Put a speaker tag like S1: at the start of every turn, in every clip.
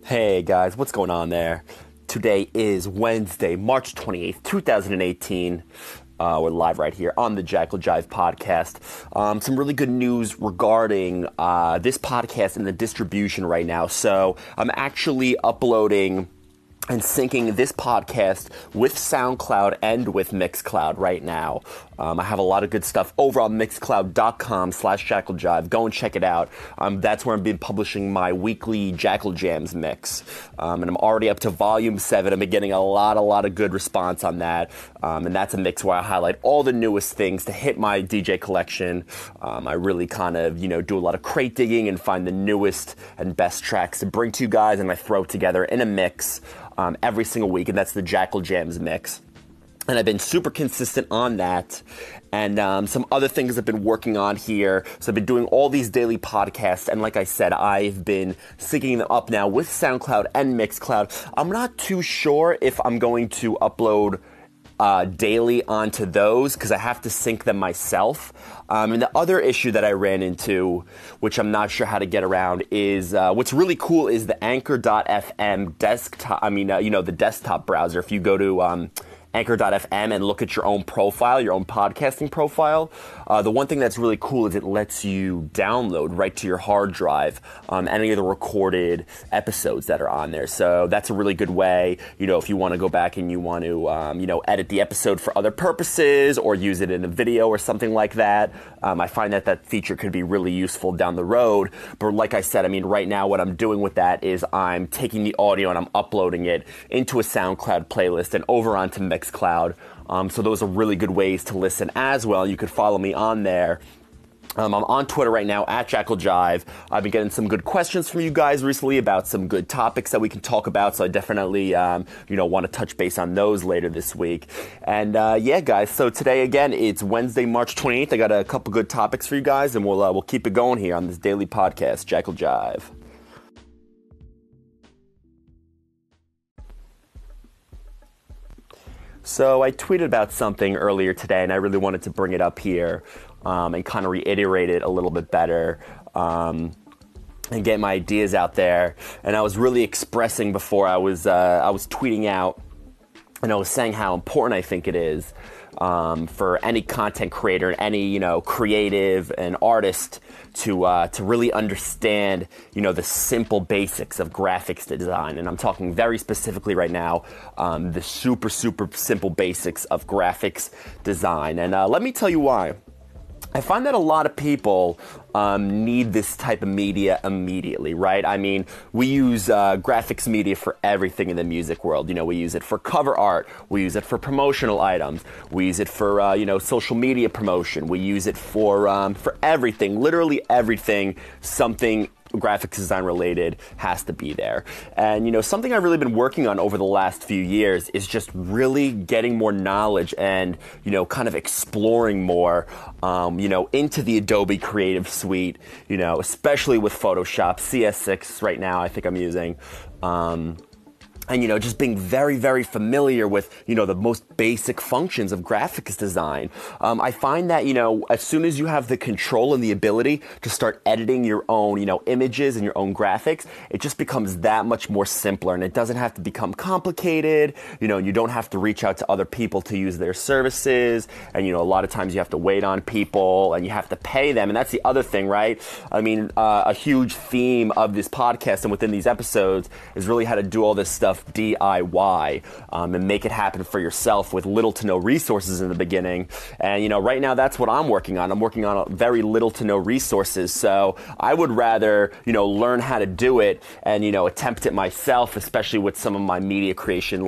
S1: Hey guys, what's going on there? Today is Wednesday, March 28th, 2018. We're live right here on the Jackal Jive podcast. Some really good news regarding this podcast and the distribution right now. So I'm actually uploading and syncing this podcast with SoundCloud and with Mixcloud right now. I have a lot of good stuff over on mixcloud.com/JackalJive. Go and check it out. That's where I've been publishing my weekly Jackal Jams mix. And I'm already up to volume 7. I've been getting a lot of good response on that. And that's a mix where I highlight all the newest things to hit my DJ collection. I really kind of, do a lot of crate digging and find the newest and best tracks to bring to you guys, and I throw together in a mix every single week, and that's the Jackal Jams mix. And I've been super consistent on that. And some other things I've been working on here. So I've been doing all these daily podcasts. And like I said, I've been syncing them up now with SoundCloud and Mixcloud. I'm not too sure if I'm going to upload daily onto those because I have to sync them myself. And the other issue that I ran into, which I'm not sure how to get around, is what's really cool is the Anchor.fm desktop. The desktop browser. If you go to Anchor.fm and look at your own profile, your own podcasting profile. The one thing that's really cool is it lets you download right to your hard drive any of the recorded episodes that are on there. So that's a really good way, if you want to go back and you want to, edit the episode for other purposes or use it in a video or something like that. I find that feature could be really useful down the road. But like I said, right now what I'm doing with that is I'm taking the audio and I'm uploading it into a SoundCloud playlist and over onto Mixcloud. So those are really good ways to listen as well. You could follow me on there. I'm on Twitter right now at Jackal Jive. I've been getting some good questions from you guys recently about some good topics that we can talk about. So I definitely, want to touch base on those later this week. And guys. So today again, it's Wednesday, March 28th. I got a couple good topics for you guys, and we'll keep it going here on this daily podcast, Jackal Jive. So I tweeted about something earlier today, and I really wanted to bring it up here and kind of reiterate it a little bit better and get my ideas out there. And I was really expressing before I was tweeting out, and I was saying how important I think it is for any content creator and any creative and artist to really understand the simple basics of graphics design. And I'm talking very specifically right now the super simple basics of graphics design. And let me tell you why. I find that a lot of people need this type of media immediately, right? We use graphics media for everything in the music world. We use it for cover art. We use it for promotional items. We use it for, social media promotion. We use it for everything, literally everything, something graphics design related has to be there. And something I've really been working on over the last few years is just really getting more knowledge and kind of exploring more into the Adobe Creative Suite, especially with Photoshop. CS6 right now I think I'm using. And, just being very familiar with, the most basic functions of graphics design. I find that, as soon as you have the control and the ability to start editing your own, images and your own graphics, it just becomes that much more simpler, and it doesn't have to become complicated, and you don't have to reach out to other people to use their services. And, a lot of times you have to wait on people and you have to pay them. And that's the other thing, right? A huge theme of this podcast and within these episodes is really how to do all this stuff DIY and make it happen for yourself with little to no resources in the beginning. And right now that's what I'm working on. I'm working on very little to no resources. So I would rather learn how to do it and attempt it myself, especially with some of my media creation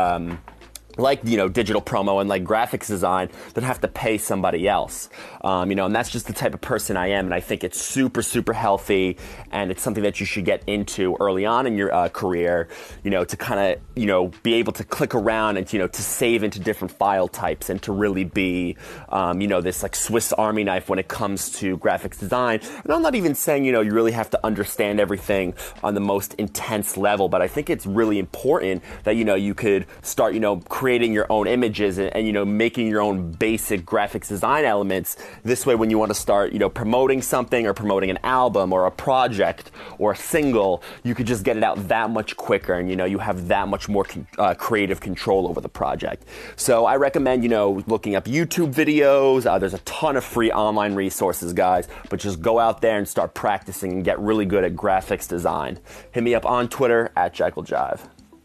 S1: digital promo and graphics design, than have to pay somebody else. And that's just the type of person I am. And I think it's super healthy, and it's something that you should get into early on in your career, to kind of, be able to click around and, to save into different file types and to really be, this Swiss Army knife when it comes to graphics design. And I'm not even saying, you really have to understand everything on the most intense level, but I think it's really important that, you could start, creating creating your own images and, you know, making your own basic graphics design elements. This way, when you want to start, you know, promoting something or promoting an album or a project or a single, you could just get it out that much quicker, and, you know, you have that much more creative control over the project. So I recommend, you know, looking up YouTube videos. There's a ton of free online resources, guys, but just go out there and start practicing and get really good at graphics design. Hit me up on Twitter at JackalJive.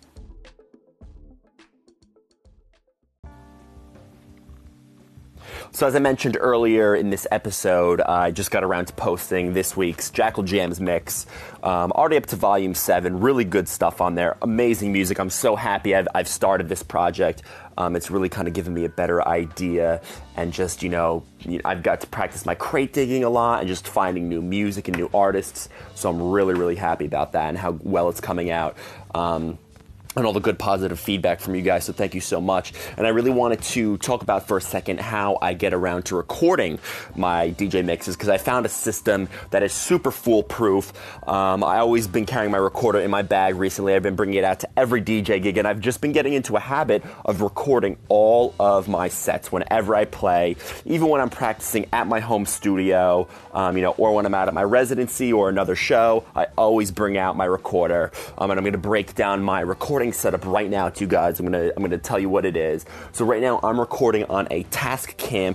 S1: So as I mentioned earlier in this episode, I just got around to posting this week's Jackal Jams mix. Already up to volume 7. Really good stuff on there. Amazing music. I'm so happy I've started this project. It's really kind of given me a better idea, and just, you know, I've got to practice my crate digging a lot and just finding new music and new artists. So I'm really, really happy about that and how well it's coming out. And all the good positive feedback from you guys, so thank you so much. And I really wanted to talk about for a second how I get around to recording my DJ mixes, because I found a system that is super foolproof. I always been carrying my recorder in my bag recently. I've been bringing it out to every DJ gig, and I've just been getting into a habit of recording all of my sets whenever I play, even when I'm practicing at my home studio, you know, or when I'm out at my residency or another show. I always bring out my recorder, and I'm going to break down my recording setup right now to you guys. I'm gonna tell you what it is. So right now I'm recording on a Tascam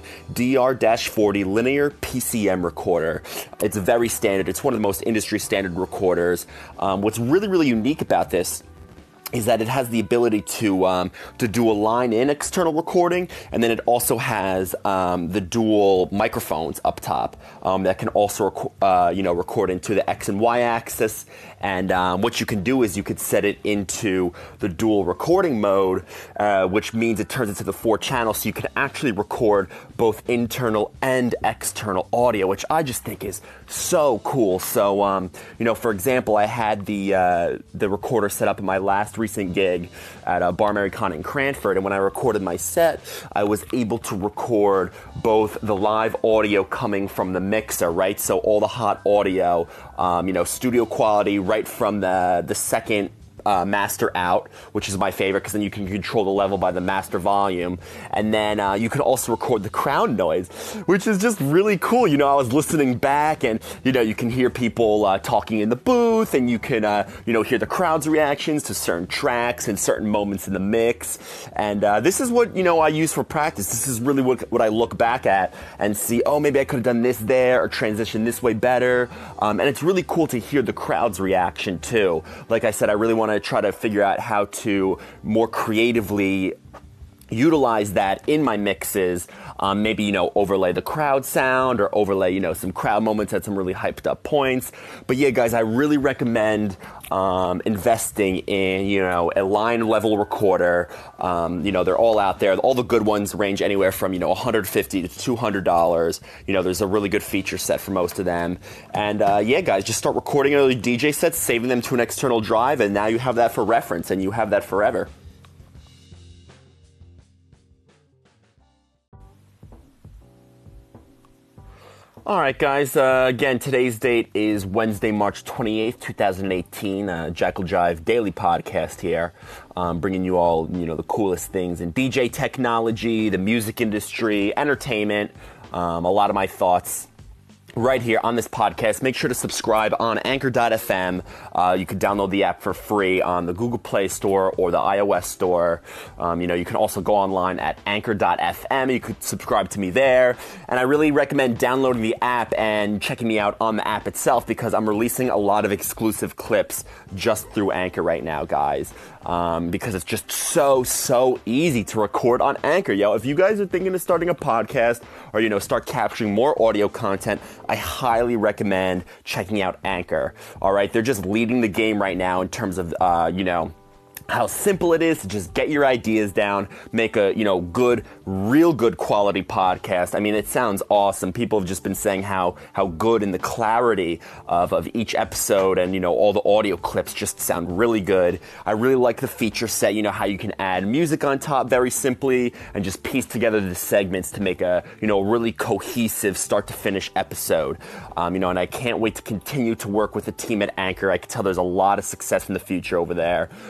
S1: DR-40 linear PCM recorder. It's very standard. It's one of the most industry standard recorders. What's really, really unique about this is that it has the ability to do a line-in external recording, and then it also has the dual microphones up top that can also you know, record into the X and Y axis. And what you can do is you could set it into the dual recording mode, which means it turns into the 4 channels, so you can actually record both internal and external audio, which I just think is so cool. So you know, for example, I had the recorder set up in my last recent gig at Bar Americana in Cranford, and when I recorded my set, I was able to record both the live audio coming from the mixer, right? So all the hot audio, you know, studio quality, right from the second master out, which is my favorite, because then you can control the level by the master volume. And then you can also record the crowd noise, which is just really cool. You know, I was listening back, and, you know, you can hear people talking in the booth, and you can, you know, hear the crowd's reactions to certain tracks and certain moments in the mix. And this is what, you know, I use for practice. This is really what I look back at and see, oh, maybe I could have done this there or transitioned this way better. And it's really cool to hear the crowd's reaction too. Like I said, I really want to try to figure out how to more creatively utilize that in my mixes. Maybe, you know, overlay the crowd sound or overlay, you know, some crowd moments at some really hyped up points. But yeah, guys, I really recommend investing in, you know, a line level recorder. You know, they're all out there. All the good ones range anywhere from, you know, $150 to $200. You know, there's a really good feature set for most of them. And yeah, guys, just start recording early DJ sets, saving them to an external drive, and now you have that for reference, and you have that forever. All right, guys. Again, today's date is Wednesday, March 28th, 2018. Jackal Jive Daily Podcast here, bringing you all, you know, the coolest things in DJ technology, the music industry, entertainment, a lot of my thoughts right here on this podcast. Make sure to subscribe on Anchor.fm. You can download the app for free on the Google Play Store or the iOS Store. You know, you can also go online at Anchor.fm. You could subscribe to me there. And I really recommend downloading the app and checking me out on the app itself, because I'm releasing a lot of exclusive clips just through Anchor right now, guys. Because it's just so easy to record on Anchor. Yo, if you guys are thinking of starting a podcast or, you know, start capturing more audio content, I highly recommend checking out Anchor. All right, they're just leading the game right now in terms of, you know, how simple it is to just get your ideas down, make a, you know, good, real good quality podcast. I mean, it sounds awesome. People have just been saying how good and the clarity of each episode, and, you know, all the audio clips just sound really good. I really like the feature set, you know, how you can add music on top very simply and just piece together the segments to make a, you know, really cohesive start to finish episode. You know, and I can't wait to continue to work with the team at Anchor. I can tell there's a lot of success in the future over there. So,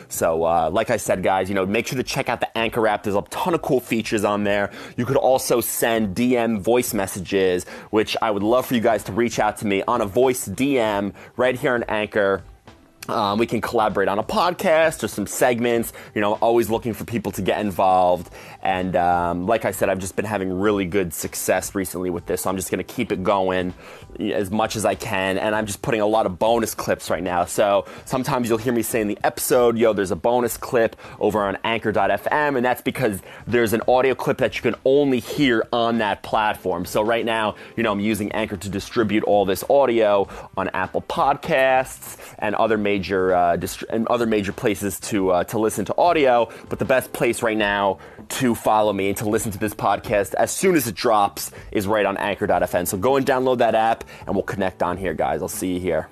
S1: like I said, guys, make sure to check out the Anchor app. There's a ton of cool features on there. You could also send DM voice messages, which I would love for you guys to reach out to me on a voice DM right here on Anchor. We can collaborate on a podcast or some segments, always looking for people to get involved. And like I said, I've just been having really good success recently with this. So I'm just going to keep it going as much as I can. And I'm just putting a lot of bonus clips right now. So sometimes you'll hear me say in the episode, there's a bonus clip over on Anchor.fm. And that's because there's an audio clip that you can only hear on that platform. So right now, I'm using Anchor to distribute all this audio on Apple Podcasts and other major places to listen to audio. But the best place right now to follow me and to listen to this podcast as soon as it drops is right on Anchor.fm. So go and download that app, and we'll connect on here, guys. I'll see you here.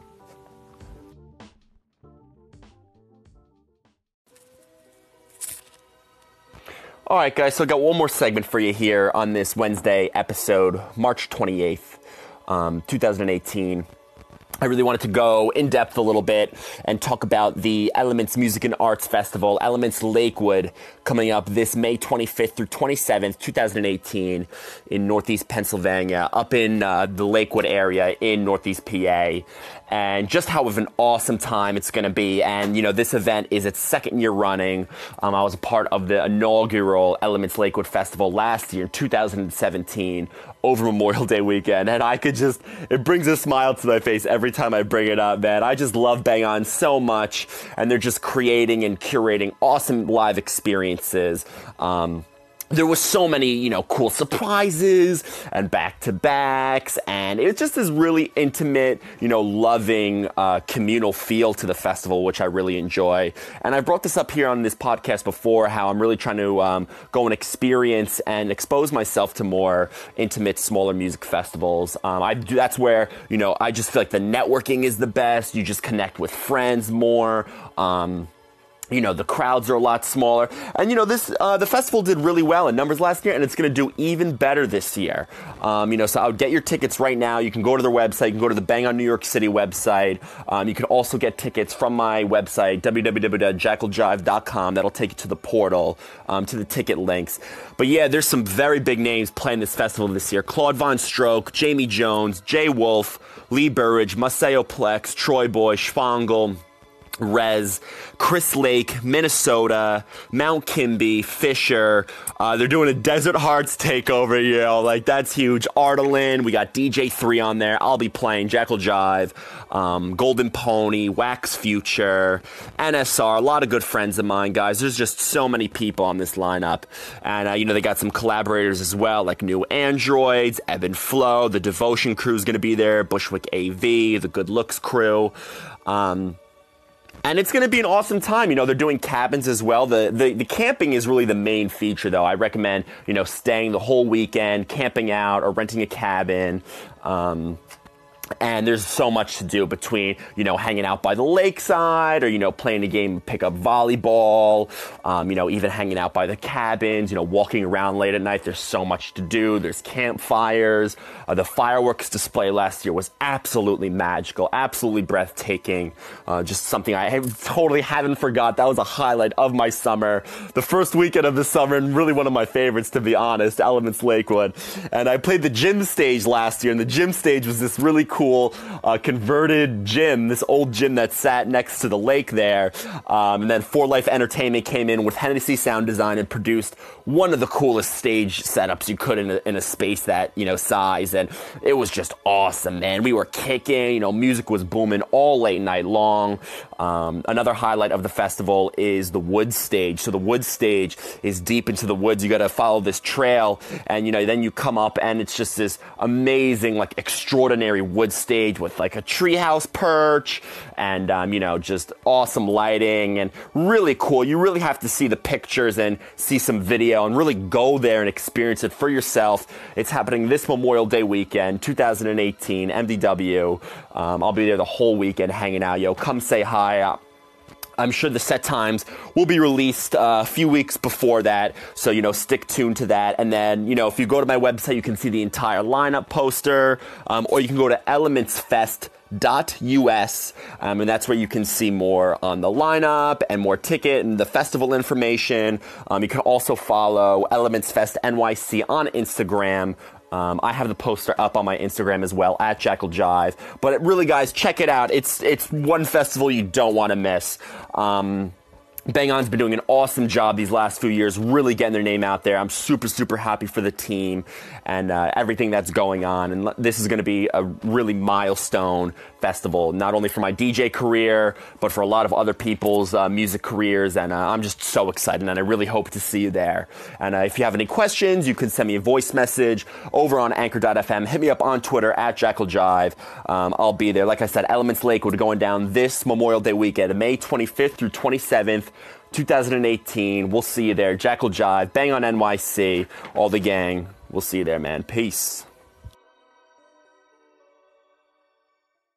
S1: All right, guys, so I got one more segment for you here on this Wednesday episode, March 28th, 2018. I really wanted to go in depth a little bit and talk about the Elements Music and Arts Festival, Elements Lakewood, coming up this May 25th through 27th, 2018 in Northeast Pennsylvania, up in the Lakewood area in Northeast PA. And just how of an awesome time it's going to be. And, this event is its second year running. I was a part of the inaugural Elements Lakewood Festival last year, 2017, over Memorial Day weekend. And it brings a smile to my face every time I bring it up, man. I just love Bang On so much. And they're just creating and curating awesome live experiences. There was so many, cool surprises and back-to-backs, and it just is really intimate, loving, communal feel to the festival, which I really enjoy. And I brought this up here on this podcast before, how I'm really trying to go and experience and expose myself to more intimate, smaller music festivals. That's where, I just feel like the networking is the best. You just connect with friends more. The crowds are a lot smaller. And, the festival did really well in numbers last year, and it's going to do even better this year. So I would get your tickets right now. You can go to their website. You can go to the Bang On New York City website. You can also get tickets from my website, www.jackaljive.com. That'll take you to the portal, to the ticket links. But yeah, there's some very big names playing this festival this year. Claude Von Stroke, Jamie Jones, Jay Wolf, Lee Burridge, Maceo Plex, Troy Boy, Schwangel, Rez, Chris Lake, Minnesota, Mount Kimby, Fisher. They're doing a Desert Hearts takeover, that's huge. Artelin, we got DJ3 on there. I'll be playing Jackal Jive, Golden Pony, Wax Future, NSR, a lot of good friends of mine, guys. There's just so many people on this lineup. And, they got some collaborators as well, like New Androids, Ebb and Flow, the Devotion Crew's going to be there, Bushwick AV, the Good Looks Crew. And it's going to be an awesome time. They're doing cabins as well. The camping is really the main feature, though. I recommend, staying the whole weekend, camping out, or renting a cabin. And there's so much to do between, hanging out by the lakeside or, playing a game, pick up volleyball, even hanging out by the cabins, walking around late at night. There's so much to do. There's campfires. The fireworks display last year was absolutely magical, absolutely breathtaking. Just something I totally haven't forgot. That was a highlight of my summer. The first weekend of the summer, and really one of my favorites, to be honest, Elements Lakewood. And I played the gym stage last year, and the gym stage was this really cool converted gym, this old gym that sat next to the lake there. And then For Life Entertainment came in with Hennessy Sound Design and produced one of the coolest stage setups you could in a space that, size. And it was just awesome, man. We were kicking, music was booming all late night long. Another highlight of the festival is the wood stage. So the wood stage is deep into the woods. You got to follow this trail, and then you come up, and it's just this amazing, extraordinary wood stage with a treehouse perch and just awesome lighting and really cool. You really have to see the pictures and see some video and really go there and experience it for yourself. It's happening this Memorial Day weekend, 2018, MDW. I'll be there the whole weekend hanging out. Come say hi. I'm sure the set times will be released a few weeks before that, so, stick tuned to that. And then, if you go to my website, you can see the entire lineup poster, or you can go to elementsfest.com and that's where you can see more on the lineup and more ticket and the festival information. You can also follow Elements Fest NYC on Instagram. I have the poster up on my Instagram as well, at Jackal Jive. But really, guys, check it out. It's one festival you don't want to miss. Bang On's been doing an awesome job these last few years, really getting their name out there. I'm super, super happy for the team and everything that's going on. And this is going to be a really milestone festival, not only for my DJ career, but for a lot of other people's music careers. And I'm just so excited, and I really hope to see you there. And if you have any questions, you can send me a voice message over on Anchor.fm. Hit me up on Twitter, at Jackal Jive. I'll be there. Like I said, Elements Lakewood going down this Memorial Day weekend, May 25th through 27th. 2018. We'll see you there. Jackal Jive, Bang On NYC, all the gang. We'll see you there, man. Peace.